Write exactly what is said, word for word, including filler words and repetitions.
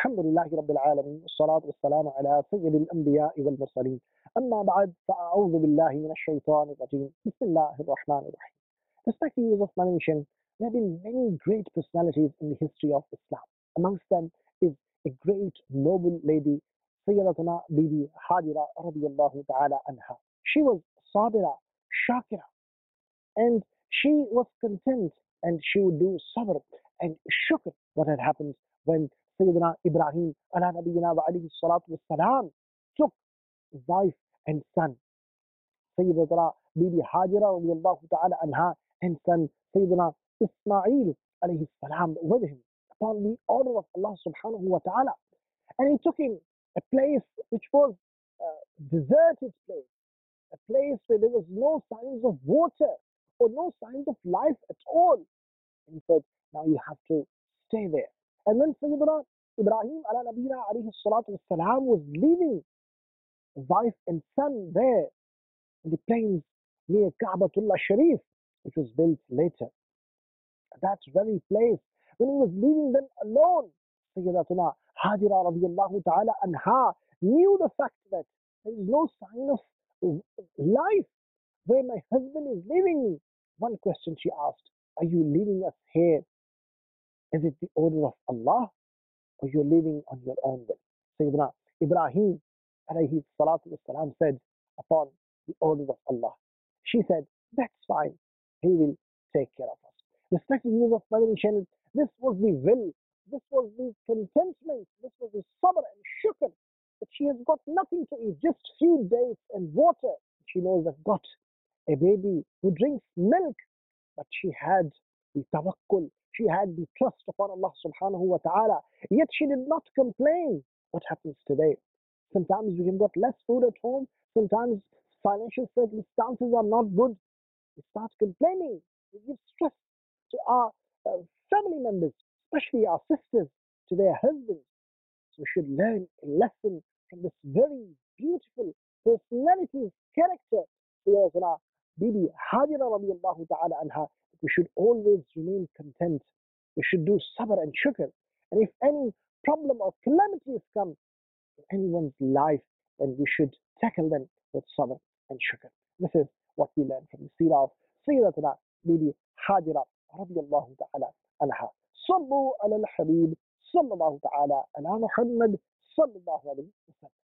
الحمد لله رب العالمين والصلاة والسلام على سيد الأنبياء والمرسلين أما بعد فأعوذ بالله من الشيطان الرجيم بسم الله الرحمن الرحيم. Respected users of my nation, there have been many great personalities in the history of Islam. Amongst them is a great noble lady, Sayyidatuna Bibi Hajira radiallahu ta'ala anha. She was sabira, shakira, and she was content and she would do sabr and shukr. What had happened when Sayyidina Ibrahim ala nabiyyina wa alayhi salatu wassalam took wife and son, Sayyidatuna Bibi Hajira radiallahu ta'ala anha, and son Sayyidina Ismail alayhi salam with him upon the order of Allah subhanahu wa ta'ala. And he took him a place which was a deserted place, a place where there was no signs of water or no signs of life at all. And he said, now you have to stay there. And then Sayyidina Ibrahim ala nabina alayhi salatu wasalam was leaving wife and son there in the plains near Ka'batullah Sharif, which was built later. That very place, when he was leaving them alone, Sayyidatuna Hajira radiallahu ta'ala anha knew the fact that there is no sign of life where my husband is leaving me. One question she asked, are you leaving us here? Is it the order of Allah or you're leaving on your own will? Sayyidina Ibrahim alayhi salatu wasalam said, upon the order of Allah. She said, that's fine, He will take care of us. Respected viewers of Madani channel, this was the will, this was the contentment, this was the sabr and shukr, that she has got nothing to eat, just few dates and water. She knows I've got a baby who drinks milk, but she had the tawakkul, she had the trust upon Allah subhanahu wa ta'ala, yet she did not complain. What happens today? Sometimes we have got less food at home, sometimes financial circumstances are not good. We start complaining, we give stress to our uh, family members, especially our sisters, to their husbands. So we should learn a lesson from this very beautiful personality's character. Sayyidina Bibi Hajira radiallahu ta'ala anha, we should always remain content. We should do sabr and shukr. And if any problem or calamity has come in anyone's life, then we should tackle them with sabr and shukr. This is what we learn from the seerah of Sayyidatuna Bibi Hajira radiallahu ta'ala anha. Sallu ala al-Habib sallallahu ta'ala ala Muhammad sallallahu alayhi wa sallam.